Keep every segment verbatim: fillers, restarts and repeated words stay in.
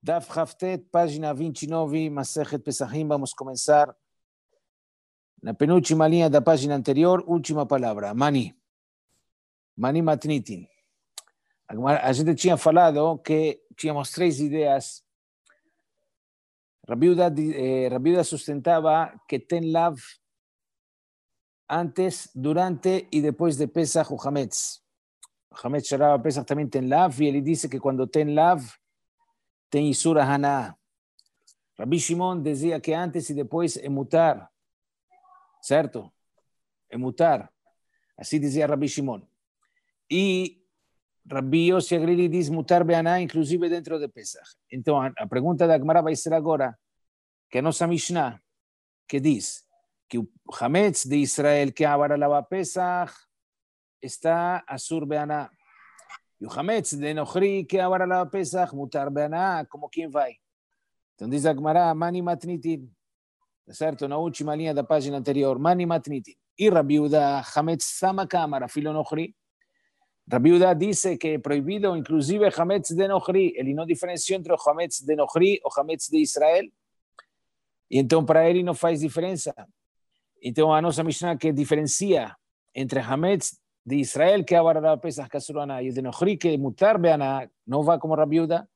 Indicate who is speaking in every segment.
Speaker 1: Daf Haftet, página veintinueve, Masejet Pesachim. Vamos a comenzar la penúltima línea de la página anterior, última palabra, Mani. Mani Matnitin. A gente tinha falado que tínhamos três ideias. Rabiuda, eh, Rabiuda sustentaba que ten lav antes, durante y después de Pesach o Hametz. Hametz Sharaba Pesach también ten lav, y él dice que cuando ten lav, ten Isura Haná. Rabbi Shimon decía que antes y después emutar, ¿cierto? Emutar. Así decía Rabbi Shimon. Y Rabbi Yossi Agrili dice mutar beaná, inclusive dentro de Pesach. Entonces, la pregunta de Agmara va a ser ahora, que no sa Mishnah, que dice que el Hametz de Israel que ahora lava Pesach está asur beaná. Y el Hametz de Nochri que ahora lava Pesach mutar beaná, como quien va. Entonces dice Agmara, mani matnitin. ¿Cierto? Una última línea de la página anterior, mani matnitin. Y Rabbi Yehuda Hametz sama cámara, filo Nochri. Rabbi Yehuda dice que es prohibido inclusive Hametz de Nochri. Él no diferenció entre Hametz de Nochri o Hametz de Israel. Y entonces para él no hace diferencia. Entonces a nuestra Mishnah que diferencia entre Hametz de Israel que ahora la Pesach Kasurana y el de Nochri que mutar beaná no va como Rabbi Yehuda.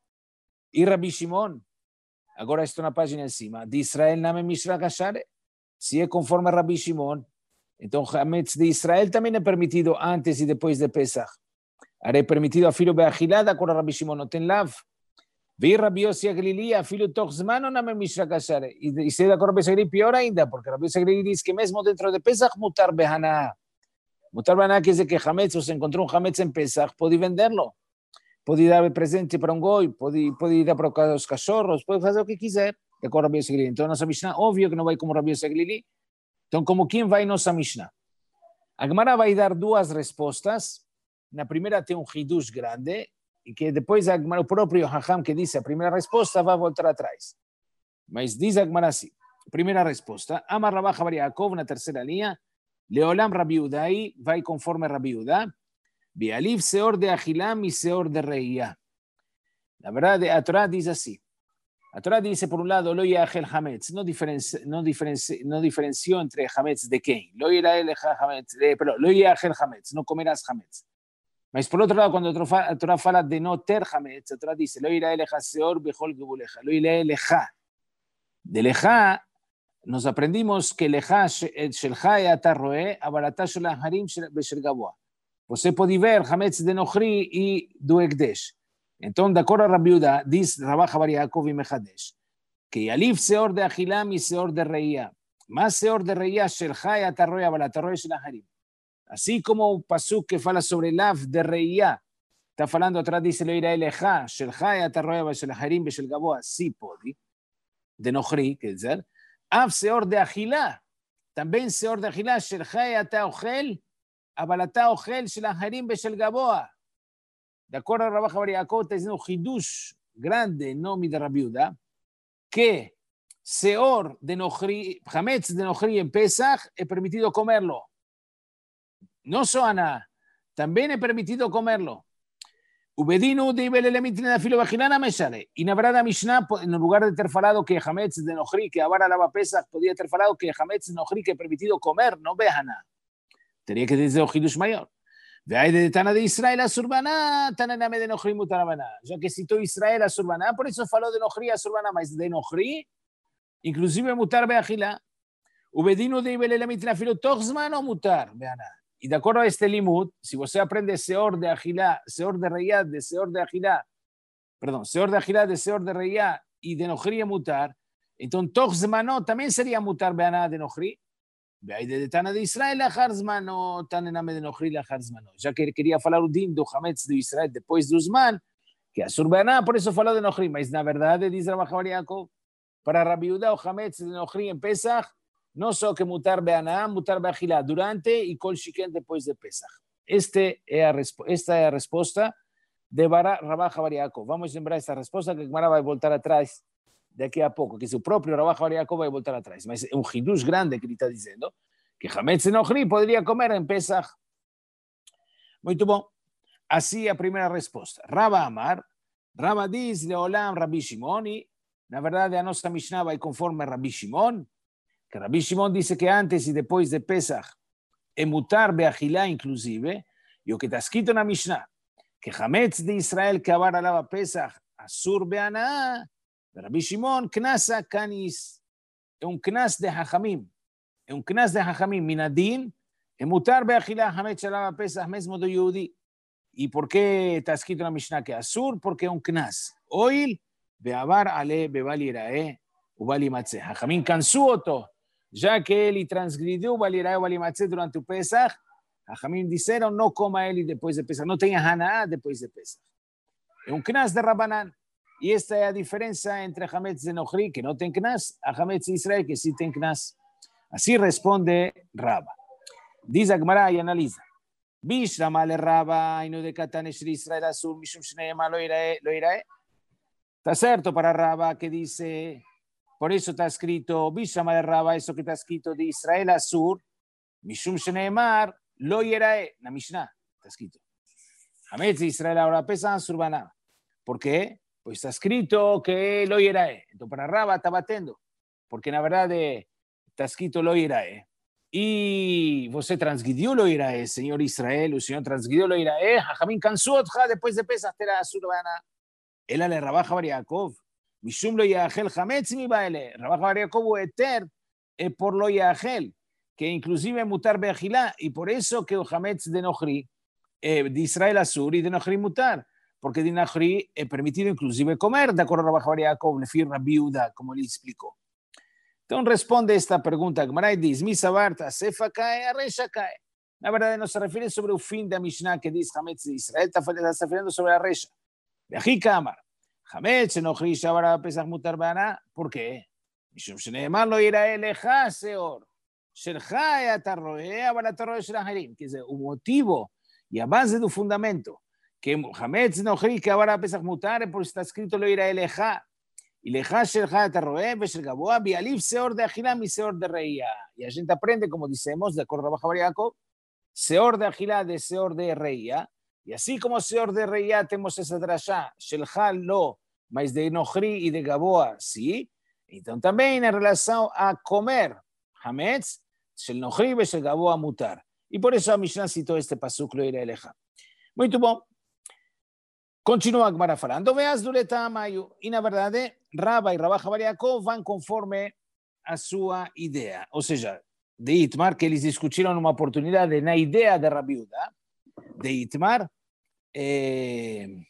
Speaker 1: Y Rabbi Shimon, ahora está una página encima, de Israel name Mishra Kashare, si es conforme a Rabbi Shimon, entonces Hametz de Israel también es permitido antes y después de Pesach. Haré permitido a filo beagilada con Rabbi Shimon no ten lav. Vi Rabbi Yossi Agrili a filo toxmano name Mishra Kashare. Y se da con Rabbi Yossi Agrili peor ainda, porque Rabbi Yossi Agrili dice que mesmo dentro de Pesach mutar behaná. Mutar behaná quiere decir que Hametz, o se encontró un Hametz en Pesach, puede venderlo. Puede dar presente para un goy, puede, puede dar para los cachorros, puede hacer lo que quiser, de acuerdo a Rabbi Yossi Agrili. Entonces, nuestra Mishnah, obvio que no va como Rabbi Yossi Agrili. Entonces, como quién va en nuestra Mishnah. Agmara va a dar dos respuestas. La primera tiene un hidush grande, y que después Agmara, el propio Hajam que dice la primera respuesta va a voltar atrás. Mas dice Agmara así. Primera respuesta. Amar Rabba Bar Yaakov, una tercera línea. Leolam Rabbi Yehuda, y va conforme Rabbi Yehuda. Bialif seor de ajilam y seor de reía. La verdad, la Torah dice así. La Torah dice, por un lado, lo yahel hametz, no, diferenci, no, diferenci, no diferenció entre hametz de qué. Lo yahel hametz, pero lo yahel hametz, no comerás hametz. Mas por otro lado, cuando la Torah habla de no ter hametz, la Torah dice, lo yahel seor bechol gebuleja, lo yahel leja. De leja, nos aprendimos que leja shel chaya atarroe, abalatá shel harim beshel gavoa. Você pode ver hametz de Nochri y do Ekdesh. Entonces, de acuerdo a Rabbi Yehuda, dice Rabba Bar Yaakov y Mechadesh, que Yalif seor de Ajilam y seor de Reía. Más seor de Reía, Shel Chai atarroya, balatarroya Shel Harim. Así como un pasuk que fala sobre Lav de Reía, está falando atrás, dice, lo irá eleja, Shel Chai atarroya, Shel Harim, Shel Gaboa, sí podi, de Nochri, que decir, Av seor de Ajilá, también seor de Ajilá, Shel Chai atarroja, abalatá ojel Shel Harim, Shel Gaboa. De acuerdo a Rabba Bar Yaakov, está diciendo hidush grande, no mi de Rabbi Yehuda, que seor de Nochri, hametz de Nochri en Pesach, es permitido comerlo. No soana, también es permitido comerlo. Ubedinu de ibelelemitin de filo vagilana me sale. Y Nabrada Mishnah, en lugar de ter falado que hametz de Nochri, que ahora lava Pesach, podía ter falado que hametz de Nochri que es permitido comer, no vejana. Tenía que decir hidush mayor. Ve de Tana de Israel a Surbaná, Tana de Nochri Mutarabaná. Ya que citó Israel a Surbaná, por eso faló de Nochri a Surbaná, mas de Nochri, inclusive mutar beajila. Ubedino de Ibelelemitina filo toxman o mutar beaná. Y de acuerdo a este limud, si usted aprende seor de agilá, seor de reyá, de seor de agilá, perdón, seor de agilá, de seor de reyá y de Nochri a mutar, entonces toxmano también sería mutar beaná de Nochri. Ve de Tana de Israel a Harzmano, Tanename de Nochri a Harzmano. Ya que quería hablar un din do Hametz de Israel después de Usman, que a Surbaná, por eso faló de Nochri. Mas la verdad, dice Rabba Bar Yaakov, para Rabbi Yehuda o Hametz de Nochri en Pesach, no solo que mutar beaná, mutar beajilá durante y kol shiken después de Pesach. Este es esta es la respuesta de Rabba Bar Yaakov. Vamos a lembrar esta respuesta que Gemara va a voltar atrás de aquí a poco, que su propio Rabba Bar Yaakov va a voltar atrás. Es un hidush grande que le está diciendo que hametz de Nochri podría comer en Pesach. Muy bien. Así la primera respuesta. Rabba Amar, Rabba diz leolam Rabbi Shimon, y na verdade a nossa Mishnah vai conforme Rabbi Shimon, que Rabbi Shimon dice que antes e depois de Pesach é mutar beachilá inclusive, e o que está escrito na Mishnah, que Hametz de Israel que abar alava Pesach asur be'anaa, Rabbi Shimon knasa kanis, é um knas de Hachamim, é um knas de Hachamim, minadin, é mutar beachilá Hametz alava Pesach mesmo do Yehudi. ¿Y por qué está escrito en la Mishnah que asur? Porque es un knas. Oil, beabar ale bebali irae, ubali matze. Hachamim cansó otro, ya que él transgredió ubali irae, ubali matze durante el Pesach. Hachamim dijeron, no coma él después de Pesach, no tenga haná después de Pesach. Es un knas de Rabanán. Y esta es la diferencia entre Hametz de Nochri, que no tiene knas, a Hametz de Israel, que sí tiene knas. Así responde Rabba. Dice Gemara y analiza. Bishrama le Rabba, y no de Katanesh de Israel Azul, Mishum Shneema lo irae, lo irae. Está cierto para Rabba que dice, por eso está escrito, Bishrama le Rabba, eso que está escrito de Israel Azul, Mishum Shneemar lo irae, la Mishnah, está escrito. Hametz de Israel ahora pesa surbanaba. ¿Por qué? Pues está escrito que lo irae. Entonces para Rabba está batiendo, porque en la verdad está escrito lo irae. Y você transgredió lo irae, señor Israel, el señor transgredió lo irae, Jajamín cansó después de Pesach tera surbana. Él le rabaja Bar Yaakov, Mishum lo yahel Hametz mi baile, rabaja Bar Yaakov eter por lo yahel, que inclusive mutar beachilá, y por eso que Hametz de Nochri, eh, de Israel Asur y de Nochri mutar, porque de Nochri es permitido inclusive comer, de acuerdo a rabaja Bar Yaakov, le firma viuda, como le explicó. Entonces responde esta pregunta, Gemara y dice, mi sabarta, sefa cae, arrecha cae. La verdad no se refiere sobre el fin de Mishnah que dice Hametz de Israel, está refiriendo sobre la recha. De aquí Kamar, Hametz no Chrisha ahora Pesach mutar bana, ¿por qué? Mishum sheneemar lo irae leja seor, shelcha atarroe, ahora atarroe shelaherim, que es un motivo y a base de un fundamento, que Hametz no Chrisha ahora Pesach mutar, por está escrito lo irae leja. Y leja shelcha atarroe, ves el gaboa, bialif seor de agilá, mi seor de reía. Y a gente aprende, como decimos, de acuerdo a Bar Yaakov, seor de agilá de seor de reía. Y así como seor de reía tenemos esa drashá, shelcha lo, mais de Nochri y de Gaboa, sí. Entonces también en relación a comer, Hametz, shel Nochri ves el Gaboa mutar. Y por eso a Mishnah citó este pasuk lo irae leja. Muy bien. Continúa Gemara falando, veas dureta mayo, y la verdad, Rabba y Rabba Bar Yaakov van conforme a su idea. O sea, de Itmar, que les discutieron una oportunidad de una idea de Rabbi Yehuda, de Itmar, eh,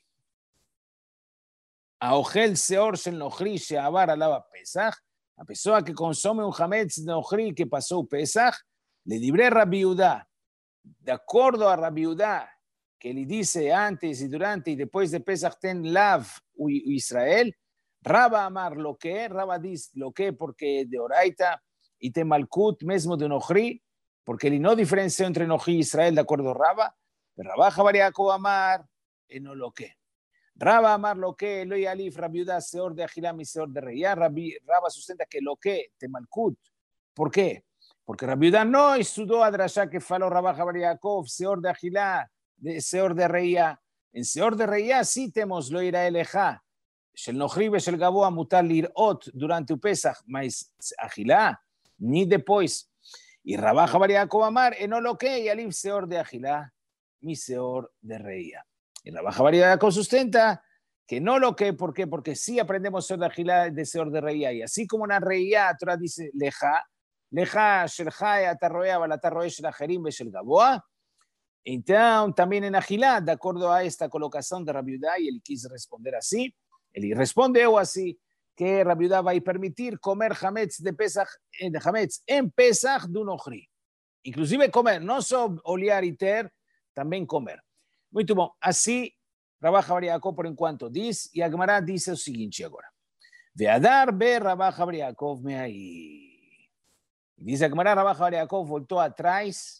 Speaker 1: a Ogel Seor Shel Nochri Sheabar alaba Pesach, a pessoa que consome un Hametz Nochri que pasó Pesach, le libré Rabbi Yehuda, de acuerdo a Rabbi Yehuda, que le dice antes y durante y después de Pesach ten lav Israel, Rabba amar lo que, Rabba dice lo que porque de Oraita y te Malkut mismo de Nochri, porque él no diferencia entre Nochri y Israel de acuerdo a Rabba, pero Rabba Bar Yaakov amar en no lo que. Rabba amar lo que, lo y alif, Rabbi Yehuda seor de Ajilam y seor de Reya, Rabba sustenta que lo que, te Malkut. ¿Por qué? Porque Rabbi Yehuda no estudió a Drashá que faló Rabba Bar Yaakov, seor de Ajilam, de Seor de Reía. En Seor de Reía sí tenemos lo ira eleja. Shel Nochri shel Gaboa mutar lirot durante el Pesach, mas Agilá, ni después. Y Rabba Bar Yaakov amar, en lo que, y alif Seor de Agilá, mi Seor de Reía. Y Rabba Bar Yaakov sustenta que no lo que, ¿por qué? Porque sí aprendemos Seor de Agilá de Seor de Reía. Y así como una Reía, Torah dice leja, leja shel Jai atarroea, balatarroe shel Ajerim shel Gaboa. Entonces, también en Agilá, de acuerdo a esta colocación de Rabbi Yehuda, y él quiso responder así, él responde o así, que Rabbi Yehuda va a permitir comer Hametz de Pesach, de Hametz en Pesach de un Nochri. Inclusive comer, no solo olear y ter, también comer. Muy bien, así trabaja Bar Yaakov por en cuanto dice, y Agmará dice lo siguiente ahora. Veadar be Rabba Bar Yaakov me ahí. Dice Agmará, Rabba Bar Yaakov voltó atrás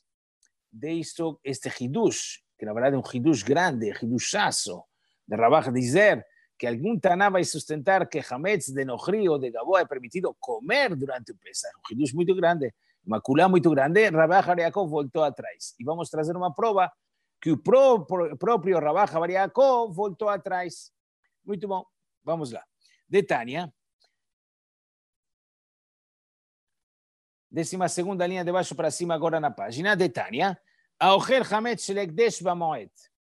Speaker 1: de esto, este hidush, que la verdad es un hidush grande, hidushazo, de Rabaj dizer, que algún Taná va a sustentar que Hametz de Nochri o de Gaboa es permitido comer durante el Pesach, un hidush muy grande, maculá muy grande, Rabaj Bar Yaakov voltó atrás. Y vamos a traer una prueba que el pro, pro, propio Rabaj Bar Yaakov voltó atrás. Muito bom. Vamos lá. De Tânia. Décima segunda linha de baixo para cima agora na página. De Tânia. Aocher Hametz Shel Ekdesh Bamoed.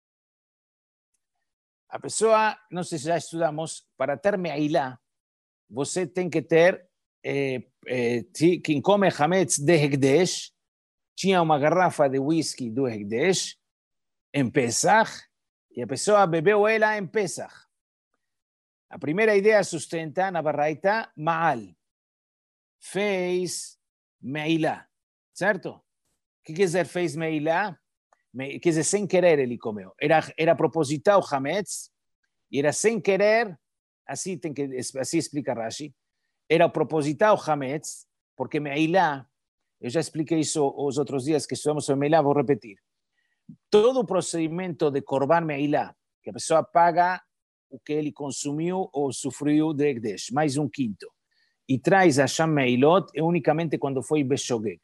Speaker 1: A pessoa, não sei se já estudamos, para ter meilá, você tem que ter, eh, eh, quem come Hametz de Ekdesh, tinha uma garrafa de whisky do Ekdesh, em Pesach, e a pessoa bebeu ela em Pesach. A primeira ideia sustenta na Baraita, Maal, fez meilá, certo? O que quer dizer fez meilá? Quer dizer, sem querer ele comeu. Era, era proposital o Hametz, e era sem querer, assim, tem que, assim explica Rashi, era proposital o Hametz, porque meilá, eu já expliquei isso os outros dias que estudamos sobre meilá, vou repetir. Todo o procedimento de Korban meilá, que a pessoa paga o que ele consumiu ou sofreu de Ekdesh, mais um quinto, e traz a Sham Meilot, é unicamente quando foi Beshogeg.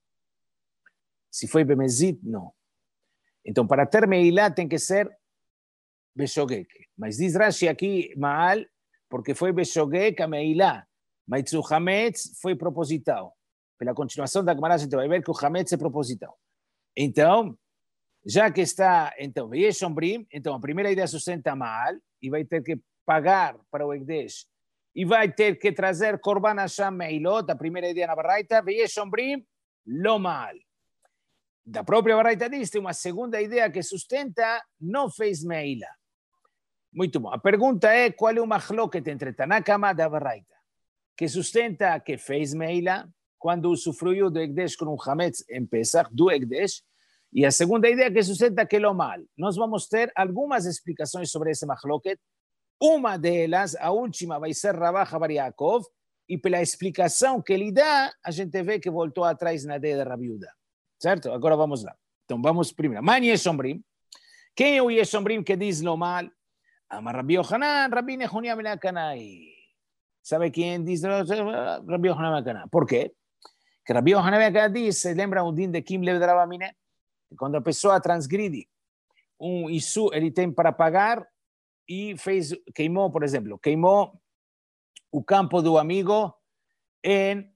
Speaker 1: Se foi Bemezit, não. Então, para ter Meilá tem que ser Beshogeg. Mas diz Rashi aqui, Maal, porque foi Beshogeg a Meilá. Mas o Hametz foi proposital. Pela continuação da Gemara, a gente vai ver que o Hametz é proposital. Então, já que está, então, Veyeshombrim, então a primeira ideia sustenta Maal, e vai ter que pagar para o Ekdesh, e vai ter que trazer Korban Hashem Meilot, a primeira ideia na Baraita, Veyeshombrim, lo Maal. Da própria Baraita diz, tem uma segunda ideia que sustenta, não fez Meila. Muito bom. A pergunta é, qual é o machloket entre Tanakama e a Baraita? Que sustenta que fez Meila, quando usufruiu do Ekdesh com um Hametz em Pesach, do Ekdesh, e a segunda ideia que sustenta que lo mal. Nós vamos ter algumas explicações sobre esse machloket. Uma delas, a última, vai ser Rabá Bar Yaakov, e pela explicação que ele dá, a gente vê que voltou atrás na ideia de Rabi Yehuda. Certo? Agora vamos lá. Então vamos primeiro. Man Yeshombrim. Quem é o Yeshombrim que diz lo mal? Amar Rabi Yohanan, Rabi Nehunia ben Akanai. Sabe quem diz Rabi Yohanan ben Akanai? Por quê? Que Rabi Yohanan ben Akanai diz, se lembra um din de Kim Lev Dravamine? Quando a pessoa transgride um isso, ele tem para pagar e fez, queimou, por exemplo, queimou o campo do amigo em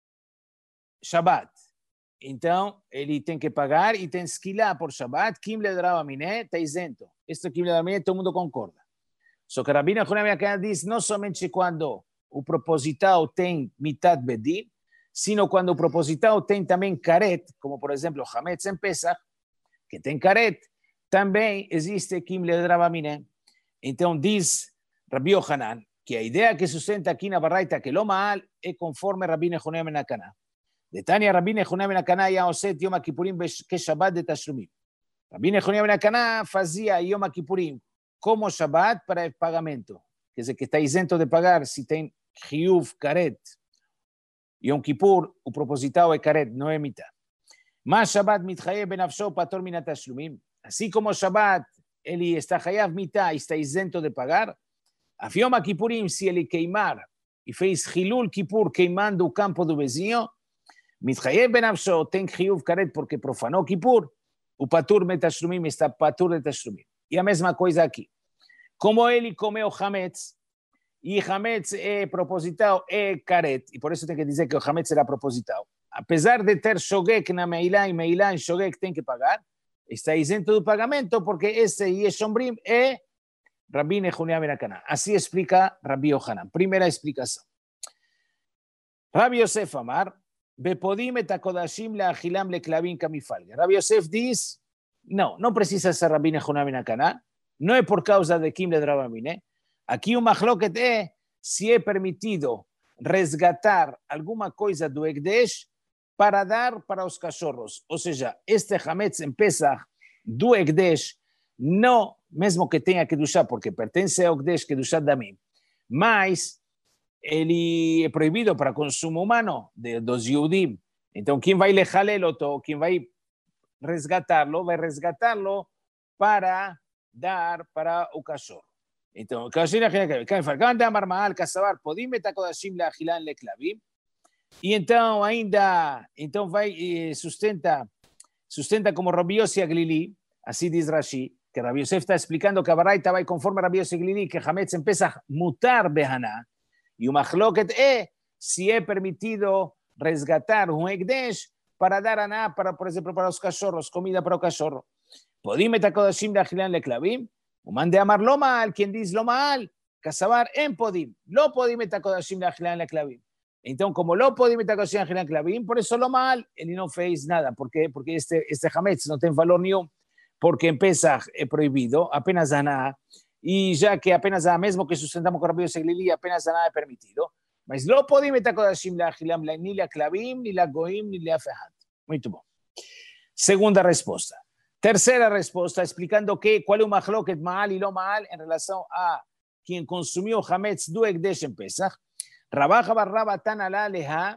Speaker 1: Shabbat. Então, ele tem que pagar e tem que ir lá por Shabbat. Kim le drava miné, está isento. Isto Kim le drava miné, todo mundo concorda. Só que Rabbi Nehunia ben Akanai diz, não somente quando o proposital tem mitad bedin, sino quando o proposital tem também caret, como por exemplo Hametz em Pesach, que tem caret, também existe Kim le drava miné. Então diz Rabbi Yohanan que a ideia que sustenta aqui na Baraita que lo maal é conforme Rabbi Nehunia ben Akanai. De Tania Rabbi Nehunia ben Akanai היה עושה את יום הכיפורים כשבת דתשלומים. Rabbi Nehunia ben Akanai fazia Yom Kippurim como Shabbat para o pagamento. Quer dizer, que está isento de pagar se tem Chiyuv, Karet. Yom Kippur, o proposital é Karet, não é mitad. Mas Shabbat mitchayev benafsho pator min hatashlumin. Assim como Shabbat, ele está chayav mitad, está isento de pagar. A Yom Kippurim, se ele queimar e fez Hilul Kippur queimando o campo do vizinho, mitchayev benafsho tem Chiyuv, Karet porque profanou Kippur. O patur metashlumim está patur de tashlumim. E a mesma coisa aqui. Como ele comeu Hametz, e Hametz é proposital, é Karet, e por isso tem que dizer que o Hametz era proposital. Apesar de ter Shogek na Meilá, e Meilá em Shogek tem que pagar, está isento do pagamento, porque esse Yeshombrim é Rabbi Nehunia ben Akanai. Assim explica Rabbi Yohanan. Primeira explicação. Rabbi Yosef Amar, Bepodim et hakodashim leachilam leklavim kamifalge. Rabbi Yosef diz, não, não precisa ser Rabbi Nehunia ben Akanai, não é por causa de Kim le drava miné. Aqui o machloket é se é permitido resgatar alguma coisa do Ekdesh para dar para os cachorros. Ou seja, este Hametz em Pesach do Ekdesh, não, mesmo que tenha Kedushá, porque pertence ao Ekdesh, Kedushá Damim, mas ele é proibido para consumo humano de, dos Yehudim. Então, quem vai lejalelo, quem vai resgatá-lo, vai resgatá-lo para dar para o cachorro. Então, e então ainda, então vai sustenta, sustenta como Rabbi Yossi Aglili, assim diz Rashi, que Rabbi Yosef está explicando que Abaraita va y conforme a Rabbi Yosef Glili, que Hametz empieza a mutar behaná, y un machloket e, si he permitido resgatar un ekdesh para dar aná, para, por ejemplo, para los cachorros, comida para los cachorros. Podim et hakodashim leachilan leklavim, uman de amar lo mal, quien dice lo mal, kasabar en podim, lo podim et hakodashim leachilan leklavim. Entonces, como lo podim et hakodashim leachilan leklavim, por eso lo mal, él no fez nada. ¿Por qué? Porque este, este Hametz no tiene valor ni un, porque en Pesach es prohibido, apenas aná, y ya que apenas aná, mismo que sustentamos con Rabbi Yosef Glili, apenas aná es permitido. Mas lo podim et hakodashim leachilan ni leklavim, ni legoim, ni leafehad. Muy bien. Segunda respuesta. Tercera respuesta, explicando que cuál es un machloket maal y lo maal en relación a quien consumió Hametz du ekdesh en Pesach. Rabaja barraba tan ala leha.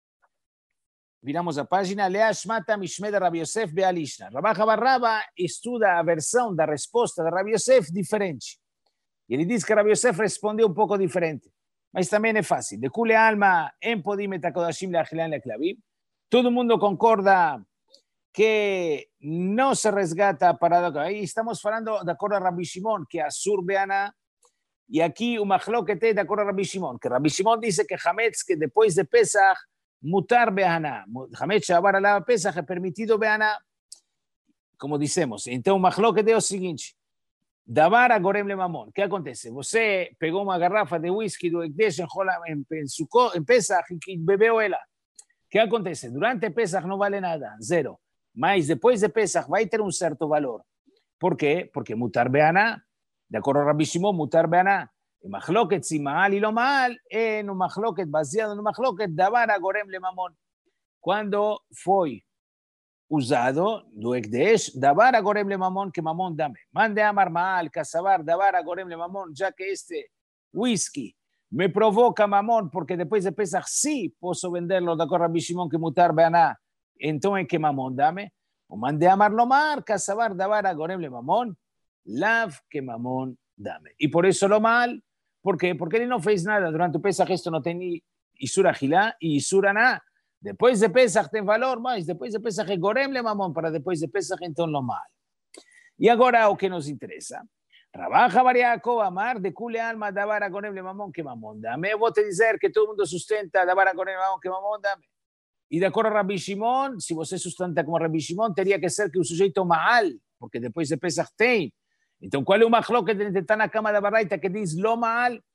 Speaker 1: Viramos la página. Lea shmata mishmed Rabbi Yosef bealishna. Rabaja barraba estudia a versión de respuesta de Rabbi Yosef diferente. Y él dice que Rabbi Yosef respondió un poco diferente. Mas también es fácil. De kule alma en podim et hakodashim leachilan leklavim. Todo el mundo concorda que no se resgata para... Ahí estamos hablando de acuerdo a Rabbi Shimon, que Asur beana, y aquí un machloquete de acuerdo a Rabbi Shimon, que Rabbi Shimon dice que Hametz, que después de Pesach, mutar beana, Hametz shabar ala Pesach es permitido beana, como decimos. Entonces un machloquete es lo siguiente, davar a gorem le mamón. ¿Qué acontece? Você pegó una garrafa de whisky do ekdesh en, en, en, su, en Pesach y bebeó ela. ¿Qué acontece? Durante Pesach no vale nada, cero. Mas después de Pesach va a tener un cierto valor. ¿Por qué? Porque mutar beaná, de acuerdo a Rabbi Shimon, mutar beaná. El machloket si maal y lo maal, en un machloket, baseado en un machloket, davar a gorem le mamón. Cuando fue usado, do ekdesh, davar a gorem le mamón, que mamón dame. Mande amar maal, casabar, davar a gorem le mamón, ya que este whisky me provoca mamón, porque después de Pesach sí puedo venderlo, de acuerdo a Rabbi Shimon, que mutar beaná. Entonces, ¿qué mamón dame? O mandé a amarlo mar, casabar, davar a gorem le mamón, lav que mamón dame. Y por eso lo mal, ¿por qué? Porque él no fez nada. Durante Pesach esto no tenía isura gilá y isura na. Después de Pesach ten valor más, después de Pesach es gorem le mamón, para después de Pesach entonces lo mal. Y ahora, ¿o qué nos interesa? Trabaja variaco, amar, de cule alma, davar a gorem le mamón, que mamón dame. Vos te dices que todo el mundo sustenta, davar a gorem le mamón, que mamón dame. Y de acuerdo a Rabbi Shimon, si você sustenta como Rabbi Shimon, tendría que ser que un sujeto maal, porque después de Pesach tem. Entonces, ¿cuál es un machloket entre Tanakama de Baraita que dice lo maal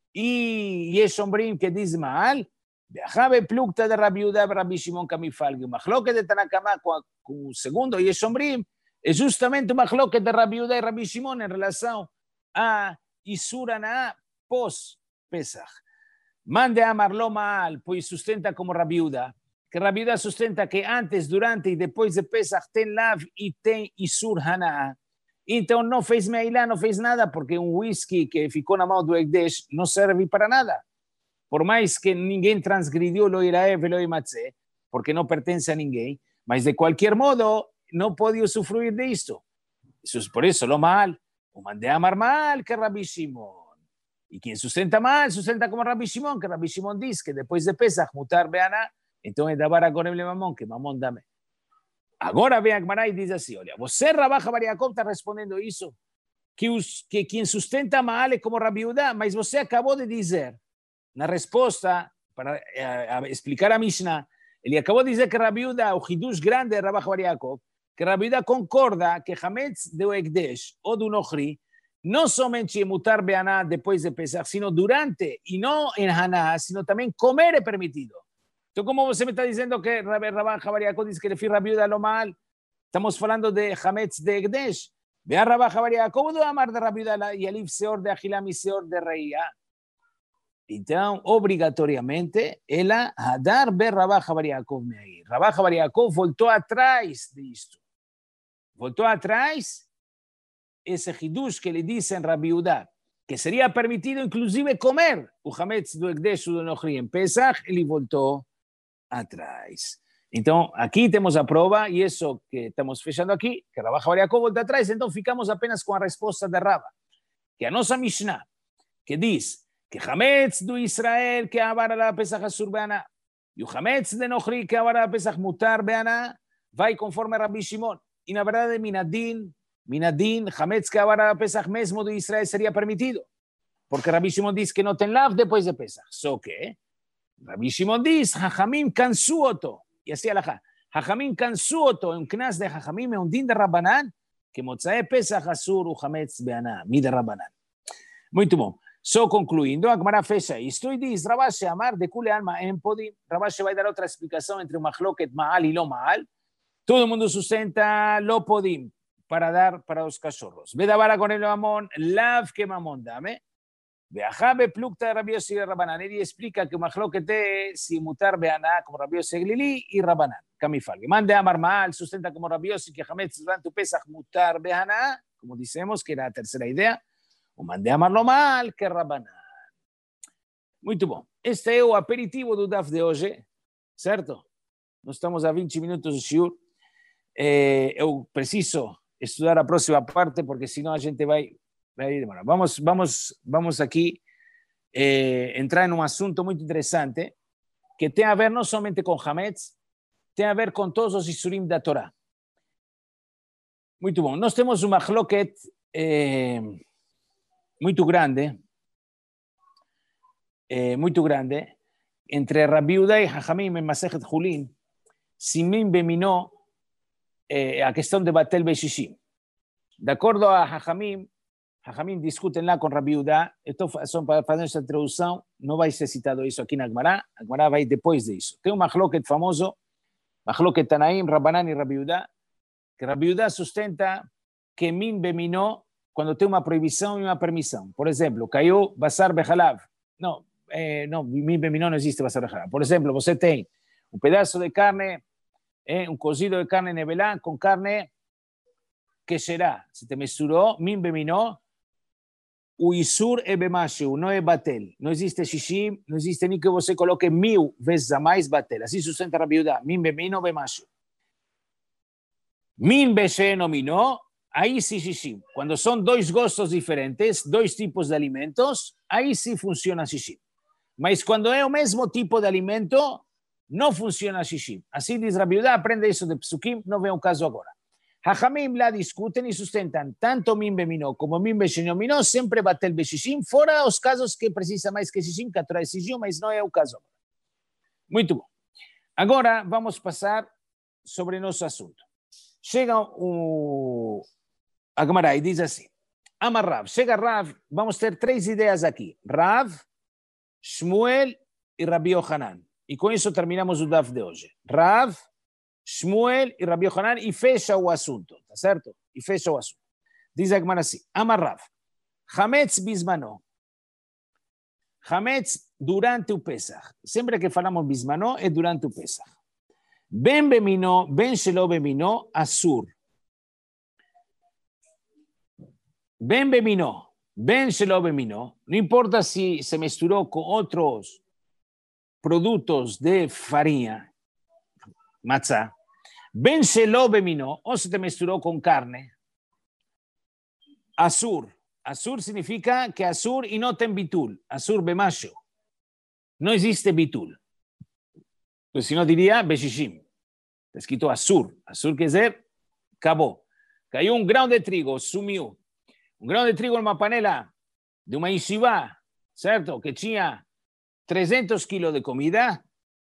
Speaker 1: y Yesh Ombrim que dice maal? Viajabe plukta de Rabbi Yehuda de Rabbi Shimon Kamifalgi. Un machloket de Tanakama con un segundo Yesh Ombrim es justamente un machloket de Rabbi Yehuda y Rabbi Shimon en relación a Isura na post Pesach. Mande a amar lo maal, pues sustenta como Rabbi Yehuda. Que Rabbi Yehuda sustenta que antes, durante y después de Pesach ten lav y ten isur haná. Entonces no fez meilá, no fez nada, porque un whisky que ficou na mão do ekdesh no serve para nada. Por más que ninguém transgredió lo iraev e lo imatzé, porque no pertenece a ninguém, mas de cualquier modo no podía usufruir de esto. Eso es por eso lo mal. O mandé a amar mal que Rabbi Shimon. Y quien sustenta mal, sustenta como Rabbi Shimon, que Rabbi Shimon dice que después de Pesach mutar beaná. Entonces, davar a gorem le mamón, que mamón dame. Ahora ve a Gmará y dice así, olha, você Rabaja Bariakov está respondiendo eso, que, os, que quien sustenta mal es como Rabbi Yehuda, mas você acabó de dizer, na respuesta, para eh, a explicar a Mishnah, ele acabó de dizer que Rabbi Yehuda, o hidush grande de Rabaja Bariakov, que Rabbi Yehuda concorda que Hametz de Ekdesh o de un Ochri, no somente mutar beaná después de Pesach, sino durante, y no en Haná, sino también comer es permitido. Entonces, ¿cómo você me está diciendo que Rabaja Bariakov dice que le fui Rabbi Yehuda lo mal? Estamos hablando de Hametz de Ekdesh. Ve a Rabaja Bariakov, ¿cómo amar de Rabbi Yehuda y Alif Seor de Ajilam y Seor de Reía? Entonces, obrigatoriamente, ela Hadar ve Rabaja Bariakov me ahí. Rabaja Bariakov voltó atrás de esto. Voltó atrás ese hidush que le dicen Rabbi Yehuda, que sería permitido inclusive comer o Hametz do Ekdesh o do Nochri en Pesach, ele voltó atrás. Entonces, aquí tenemos la prueba y eso que estamos fechando aquí, que Rabaja Bariakov volta atrás, entonces ficamos apenas con la respuesta de Raba, que a nossa Mishnah, que dice que Hametz do Israel que abar la Pesach asur beaná, y o Hametz de Nochri que abar la Pesach mutar beaná, va conforme a Rabbi Shimon. Y la verdad de Minadin, Minadin, Hametz que ahora Pesach mesmo de Israel sería permitido. Porque Rabbi Shimon dice que no ten lav después de Pesach. ¿So qué? Rabbi Shimon dice, Jajamim cansuoto. Y así alajá. Jajamim cansuoto, un knas de Jajamim, un din de Rabbanan, que Motzae Pesach asur u Hametz beaná, mi de Rabbanan. Muito bom. So concluindo, a Gemara fecha isto e diz, Rabashi amar de kule alma en podim. Rabashi vai dar outra explicação entre o machloket maal e lo maal. Todo mundo sustenta lo podim para dar para os cachorros. Vedavara con el mamón, lav que mamón dame. Veajabe plukta de Rabbi Yossi y Rabbanan. Él explica que machloket es si mutar beaná como Rabbi Yossi Glili y Rabbanan. Camifalge. Mande amar maal, sustenta como Rabbi Yossi que Hametz durante o Pesach mutar beaná, como decimos, que era la tercera idea. O mandé amarlo mal que Rabbanan. Muito bom. Este é o aperitivo do D A F de hoje, certo? Nós estamos a vinte minutos do shiur. Eh, eu preciso estudar a próxima parte, porque senão a gente vai, vai demorar. Vamos, vamos, vamos aqui eh, entrar em um assunto muito interessante, que tem a ver não somente com Hametz, tem a ver com todos os isurim da Torá. Muito bom. Nós temos uma machloket eh, muito grande, eh, muito grande, entre Rabbi Yehuda e Jajamim en Masechet Julin, Simin Beminó, eh, a questão de Batel Beshishim. De acordo a Jajamim, Jajamim discutem lá com Rabbi Yehuda, estou fazendo essa tradução, não vai ser citado isso aqui na Gemara, a Gemara vai depois disso. Tem um machloket famoso, machloket Tanaim, Rabbanan e Rabbi Yehuda, que Rabbi Yehuda sustenta que Min Beminó, quando tem uma proibição e uma permissão. Por exemplo, caiu basar bechalav. Não, eh, não, Min Beminó não existe basar bechalav. Por exemplo, você tem um pedaço de carne, eh, um cozido de carne nevelá com carne que será. Se te misturou, Min Beminó, o isur é bemashu, não é batel. Não existe shishim, não existe nem que você coloque mil vezes a mais batel. Assim sustenta a Rabbi Yehuda. Min Beminó, bemashu. Min Besheno Minó, ahí sí shishim. Cuando son dos gostos diferentes, dos tipos de alimentos, ahí sí funciona shishim. Mas cuando es el mismo tipo de alimento, no funciona shishim. Así dice Rabbi Yehuda, aprende eso de Psukim, no veo un caso ahora. Jajamim la discuten y sustentan tanto min beminó como min beshenomino, siempre batel beshishim, fora los casos que precisa más que shishim, que atrae shishim, mas no es el caso ahora. Muito bom. Agora vamos pasar sobre nuestro asunto. Chega o a Gemara e diz assim, Amar Rav, chega Rav, vamos ter três ideias aqui, Rav, Shmuel e Rabbi Yohanan. E com isso terminamos o D A F de hoje. Rav, Shmuel e Rabbi Yohanan e fecha o assunto, tá certo? E fecha o assunto. Diz a Gemara assim, Amar Rav, Hametz bismano, Hametz durante o Pesach. Sempre que falamos bismano é durante o Pesach. Ben beminó, ben shelo beminó, asur. Ben beminó, ben shelo beminó, no importa si se misturó con otros productos de farina, matzah, ben shelo beminó, o se te misturó con carne, asur. Asur significa que asur y no ten bitul, asur bemasho. No existe bitul. Pues si no diría beshishim. Está escrito asur. Asur quiere decir acabó. Cayó un grano de trigo, sumió. Un grano de trigo en una panela de una yeshiva, ¿cierto? Que tenía trescientos kilos de comida.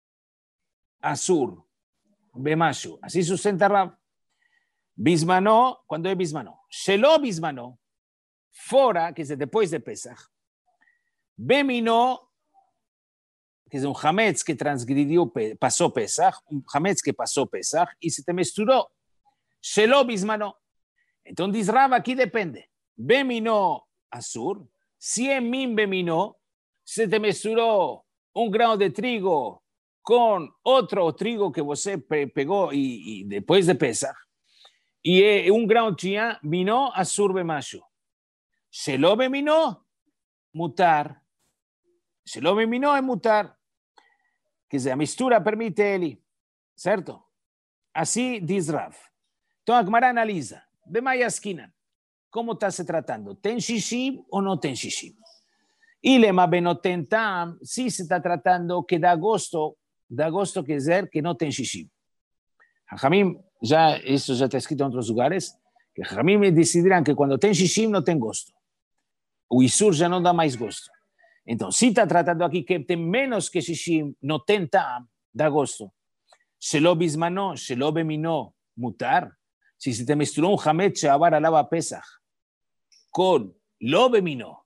Speaker 1: Asur. Bemashu. Así sustenta Rav. Bismanó, cuando es bismanó. Shelo bismanó. Fora, que es después de Pesach. Beminó, que es un hametz que transgredió, pasó Pesach, un hametz que pasó Pesach y se te misturó. Shelo bismano. Entonces dice Rav, aquí depende. Beminó asur, si en min beminó, se te misturó un grano de trigo con otro trigo que você pegó y, y después de Pesach, y eh, un grano chia vino asur bemashu. Shelo beminó, mutar. Shelo beminó es mutar. Que la mistura permite Eli, ¿cierto? Así dice Rav. Entonces, Gemara analiza. Ve más esquina. ¿Cómo está se tratando? ¿Ten shishim o no ten shishim? Y le más benoten tam, sí se está tratando que da agosto, da agosto que decir que no ten shishim. Jajamim, ya, eso ya está escrito en otros lugares, Que Jamim decidirán que cuando ten shishim no ten gosto. O isur já não dá mais gosto. Então, se está tratando aqui que tem menos que shishim, não tem tam, dá gosto. Shelo bismano, shelo bemino, mutar. Si se te misturó un hametz she'avar alaba pesach con lo bemino,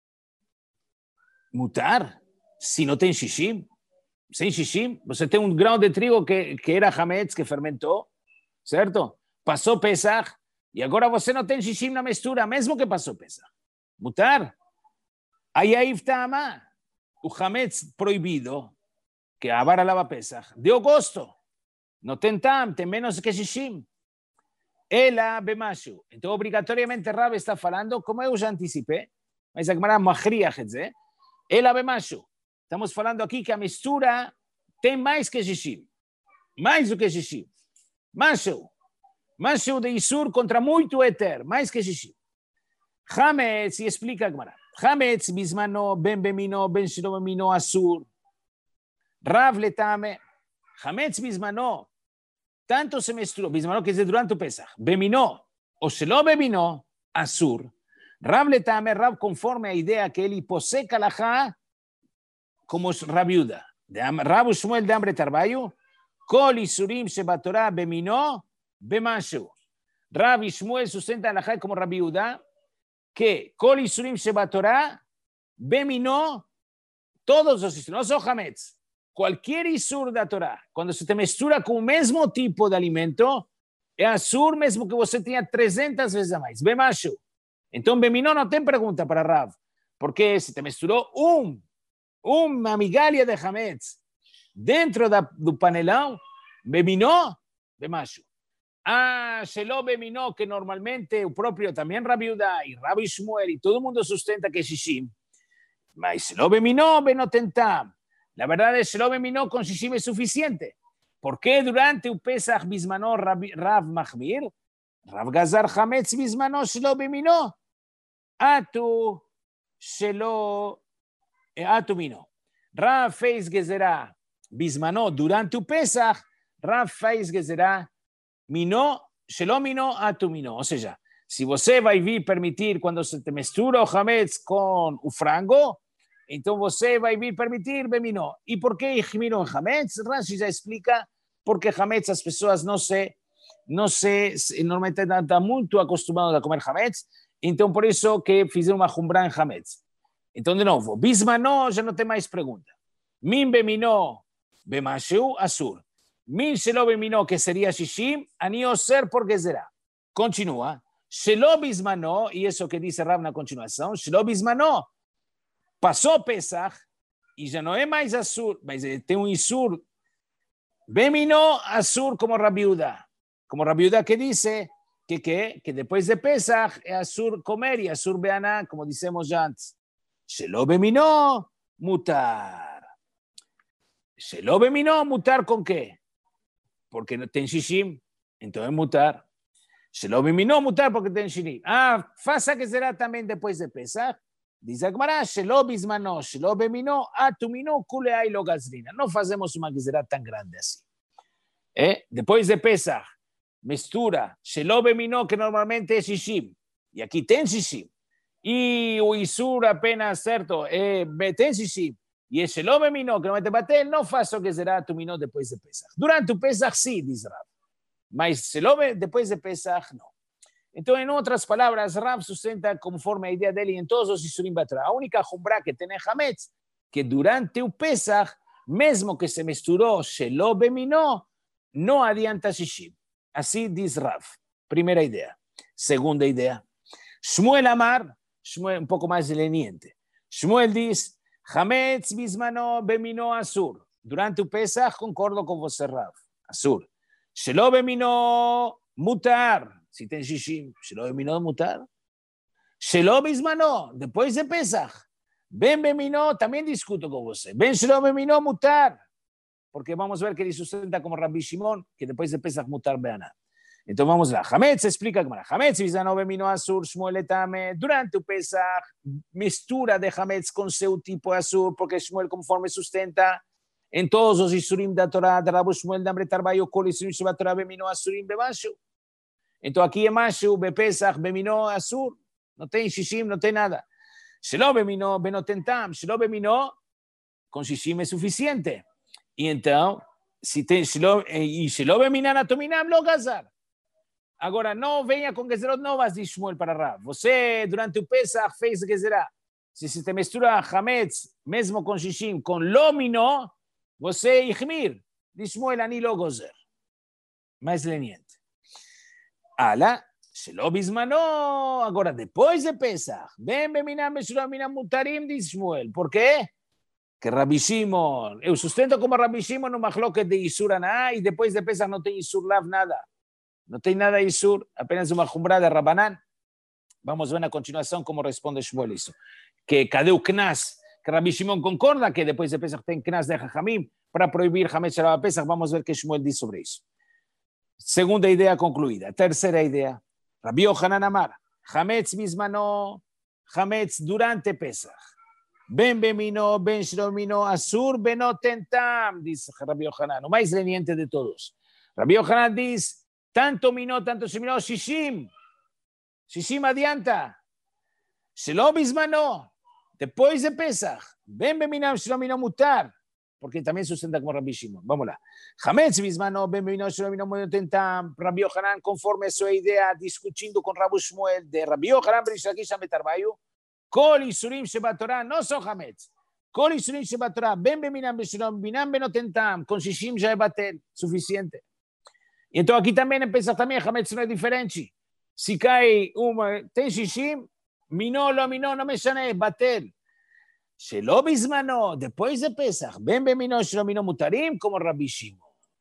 Speaker 1: mutar. Si no tem shishim, sem shishim, você tem um grão de trigo que, que era hametz, que fermentou, certo? Passou pesach, e agora você não tem shishim na mistura, mesmo que passou pesach. Mutar. Aí aí está o hametz proibido, que avar alaba pesach, deu gosto. Não tem tam, tem menos que shishim. Ela bemashu. Então, obrigatoriamente, Rav está falando, como eu já anticipei, mas a Gemara machriach et ze, ela bemashu. Estamos falando aqui que a mistura tem mais que shishim. Mais do que shishim. Mashu. Mashu de isur contra muito eter. Mais que shishim. Hametz, e explica a Gemara. Hametz bismano, ben bemino, ben shelo bemino, asur. Rav letame. Hametz bismano. Tanto se misturó, bismano que es durante o Pesach, bemino, o shelo bemino, asur. Rav letame, Rav conforme a idea que él hiposeca la ja, como Rav Yehuda. Rav Shmuel de Ambre Tarbayu, kol isurim shebatorah bemino, bemashu. Rav Shmuel sustenta la ja como Rav Yehuda, que kol isurim shebatorah bemino, todos los isurim, no son hametz. Cualquier isur da Torá, quando se te mistura com o mesmo tipo de alimento, é asur mesmo que você tenha trezentas vezes a mais. Bemashu. Então, Beminó não tem pergunta para Rav, porque se te misturou um, uma migalha de hametz dentro da, do panelão, Beminó, Bemashu. Ah, Shelo Beminó, que normalmente o próprio também Rav Yehuda e Rav Shmuel e todo mundo sustenta que é shishim, mas Shelo Beminó, benotentam. La verdad es que Shelo bemino con shishim es suficiente. ¿Por qué durante un Pesach bismano Rav Mahmir? Rav Gazar Hametz bismano Shelo bemino. Atu Shelo Atu mino. Rav fez gezerá bismano durante un Pesach. Rav fez gezerá mino Shelo mino atu mino. O sea, si você vai vir permitir cuando se te mistura o Hametz con o frango, então você vai vir permitir bemino. E por que mino em hametz? Rashi já explica porque hametz as pessoas não se, não se, normalmente estão muito acostumadas a comer hametz, então por isso que fizeram uma jumbra em hametz. Então, de novo, bismano já não tem mais pergunta. Min bemino bemashu asur. Min shelo bemino, que seria shishim, ani oser por gezerá. Continua. Shelo bismano, e isso que diz Rav na continuação, shelo bismano. Passou Pesach e já não é mais Asur, mas tem um Isur. Bemino Asur como Rav Yehuda. Como Rav Yehuda que diz que, que, que depois de Pesach é Asur comer e Asur beaná, como dissemos já antes. Shelo Bemino mutar. Shelo Bemino mutar com quê? Porque não tem shishim, então é mutar. Shelo Bemino mutar porque tem shishim. Ah, faça que será também depois de Pesach. Diz a Gemara, Shelo bismano, Shelo bemino, atu mino, kuleai lo gazrina. Não fazemos uma gezerá tão grande assim. É? Depois de Pesach, mistura Shelo bemino, que normalmente é shishim, e aqui tem shishim, e o isur apenas, certo, é, tem shishim, e é Shelo bemino, que normalmente bater, não faço gezerá atu mino depois de Pesach. Durante o Pesach, sim, diz Rav, mas Shelo depois de Pesach, não. Então, em outras palavras, Rav sustenta conforme a ideia dele em todos os Isurim Batorá. A única jumbra que tem em Hametz, que durante o Pesach, mesmo que se misturou Shelo bemino, não adianta shishim. Assim diz Rav. Primeira ideia. Segunda ideia. Shmuel Amar, Shmuel um pouco mais leniente. Shmuel diz, Hametz bismano bemino asur. Durante o Pesach, concordo com você, Rav. Asur. Shelo bemino mutar. Si tem shishim, Shelo bemino mutar. Shelo bismano, depois de Pesach. Ben bemino, também discuto com você. Ben Shelo bemino mutar. Porque vamos ver que ele sustenta como Rabbi Shimon, que depois de Pesach mutar beaná. Então vamos lá. Hametz explica como era. Hametz bismano bemino asur, Shmuel etame. Durante o Pesach, mistura de Hametz com seu tipo asur, porque Shmuel conforme sustenta em todos os Isurim da Torá, de Rabbi Shmuel de Ambre Tarbayu, kol Isurim sheba Torá bemino asurim bemashu. Entonces aquí en Mashu, Bepesach, Beminó, Azur, no tiene Shishim, no tiene nada. Shelo Beminó, Benotentam, Shelo Beminó, con Shishim es suficiente. Y entonces, si te, Shelo, y Shelo Beminan, Atominam, lo Gazar. Agora, não venha com Gezerot novas, diz Shmuel para Rav. Você, durante o Pesach, fez Gezerá. Se você mistura Hametz, mesmo com Shishim, com Lomino, você Ichmir. Diz Shmuel, Ani lo Gozer. Mais leniente. Ala, Shelo Bismano. Agora, depois de Pesach, Ben Beminam, Beshura Minam Mutarim, diz Shmuel. Por quê? Que Rabbi Shimon, eu sustento como Rabbi Shimon no Machloket de Isur Aná, e depois de Pesach não tem Isur Lav nada. No tem nada de Isur, apenas uma Jumbra de Rabanán. Vamos ver na continuação como responde Shmuel isso. Que cadê o Knas? Que Rabbi Shimon concorda que depois de Pesach tem Knas de Jajamim para proibir Hametz Shalom Pesach. Vamos ver o que Shmuel diz sobre isso. Segunda ideia concluída. Terceira ideia. Rabbi Yochanan Amar. Hametz Bismano. Hametz durante Pesach. Ben Bemino, Ben Shlomino, Asur, Benotentam, diz Rabbi Yochanan. O mais leniente de todos. Rabbi Yochanan diz... Tanto minó, tanto se minó, Shishim. Shishim adianta. Shelo bismano. Después de Pesach. Ben beminam, shelo minó mutar. Porque también sustenta como Rabbi Shimon. Vamos lá. Hametz bismano, ben beminó, shelo minó mutentam. Rabbi Yochanan, conforme a su idea, discutindo con Rabbi Shmuel, de Rabbi Yochanan, Berishakish Ametarbayu, Kol Isurim Shebatorah, no son Hametz. Kol Isurim Shebatorah, ben beminam, shelo minam benotentam. Con Shishim ya es batel. Suficiente. E então aqui também em Pesach também Hametz não é diferente. Se cai uma, tem Shishim, minó, lo minó, não me chane, bater. Shelo bismano, depois de Pesach, ben beminó, shelo minó mutarim, como Rabbi Shimon.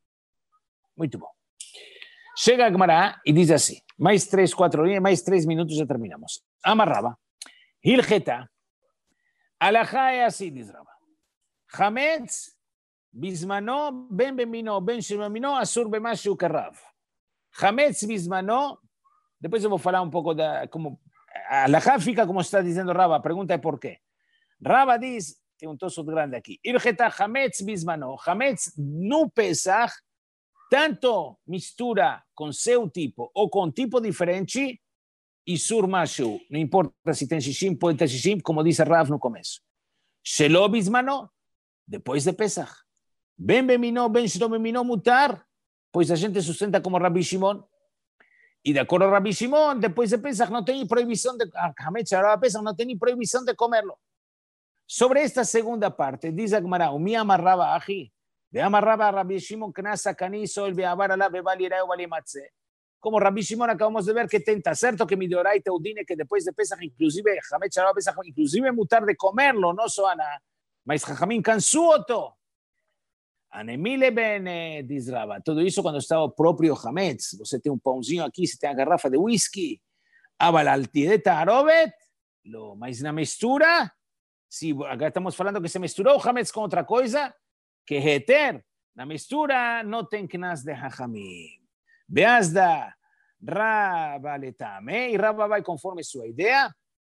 Speaker 1: Muito bom. Chega a Gemara e diz assim, mais três, quatro linhas, mais três minutos já terminamos. Amarrava, Hilcheta, alajá é assim, diz Rava. Hametz, Bismano, ben bemino, ben shemamino, asur bemashu karav. Hametz bismano, depois eu vou falar um pouco da, como, a alajá fica como está dizendo Rava, a pergunta é por quê. Rava diz, tem um tosso grande aqui, Ircheta Hametz bismano, Hametz no Pesach, tanto mistura com seu tipo ou com tipo diferente, isur mashu, não importa se tem shishim, pode ter shishim, como disse Rav no começo. Shelo bismano, depois de Pesach. Ben beminó, ben shelo beminó mutar, pois a gente sustenta como Rabbi Shimon. E de acordo a Rabbi Shimon, depois de Pesach não tem proibição de Hametz Shalom Pesach, não tem proibição de comerlo. Sobre esta segunda parte, diz a Gemara, o mi amarraba ahi, de amarraba Rabbi Shimon knasa canizo, el beabar ala bebal irayo balimatze. Como Rabbi Shimon acabamos de ver que tenta, certo que mi deorai teudine que depois de Pesach, inclusive Hametz Shalom Pesach, inclusive mutar de comerlo, no soana, mas Jajamín cansuoto. Anemile bene, diz Rava. Tudo isso quando está o próprio Hametz. Você tem um pãozinho aqui, você tem a garrafa de whisky. Abalaltideta arobet. Lo, mas na mistura, se agora estamos falando que se misturou o Hametz com outra coisa, que heter. Na mistura não tem knas de Jajamim. Beazda, Rava letame, e Rava vai conforme sua ideia.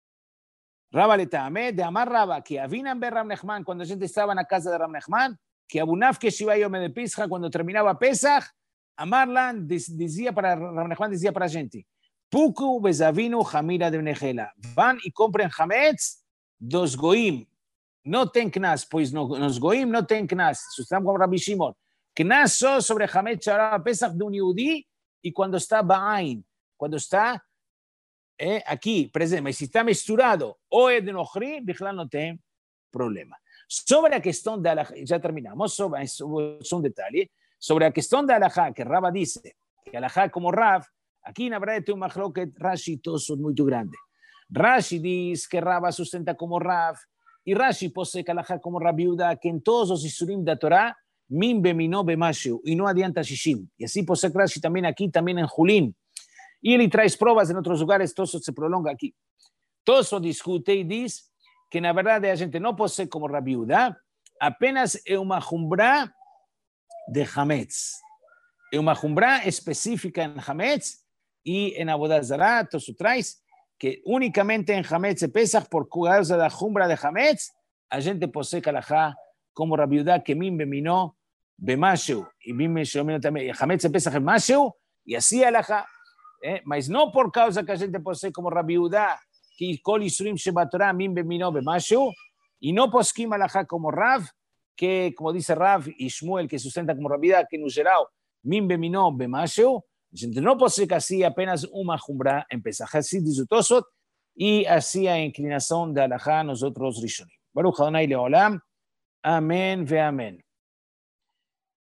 Speaker 1: Rava letame, de amar Rava, que avinan ver Ram Nechman, quando a gente estava na casa de Ram Nechman, que Abunaf que Shiva Yom de Pesach, cuando terminaba Pesach, Amarlan decía para Ram Nechman decía para la gente, Puku bezavinu Hamira de Benejela, van y compren Hametz dos goim, no ten knas, pues no, los goim no ten knas, sustentan como Rabbi Shimon, knas solo sobre Hametz Shalom Pesach de un yudí y cuando está Ba'ain, cuando está eh, aquí presente, si está misturado o es de Nochri, Bichlal no ten problema. Sobre la cuestión de Alajá, ya terminamos, sobre, es un detalle, sobre la cuestión de Alajá, que Rava dice, que Alajá como Rav, aquí en verdad tiene un machloket Rashi toso muy grande. Rashi dice que Rava sustenta como Rav, y Rashi posee que Alajá como Rabiuda, que en todos los Isurim de la Torah, min beminó bemashu, y no adianta shishim. Y así posee Rashi también aquí, también en Julín. Y él trae pruebas en otros lugares, todo eso se prolonga aquí. Todo eso discute y dice, que na verdade a gente não posee como Rabi Yehuda, apenas é uma jumbra de Hametz. É uma jumbra específica em Hametz e em Avodah Zará, tu traz que unicamente em Hametz e Pesach, por causa da jumbra de Hametz, a gente posee Kalahá como Rabi Yehuda, que min beminó bemashu, e min beminó também, Hametz e Pesach é mashu, e assim Alahá. eh? Mas não por causa que a gente pode ser como Rabi Udá, que Kol Isurim Shebatorá Min Bemino Bemashu, y no poskim alajá como Rav, que como dice Rav y Shmuel, que sustenta como Rabi Udá, que en Ujerao Min Bemino Bemashu, a gente no puede ser que así apenas uma jumbra en Pesach, así dice Tosot, y así a inclinación de alajá nosotros Rishonim. Baruch Adonai Leolam, amén ve amén.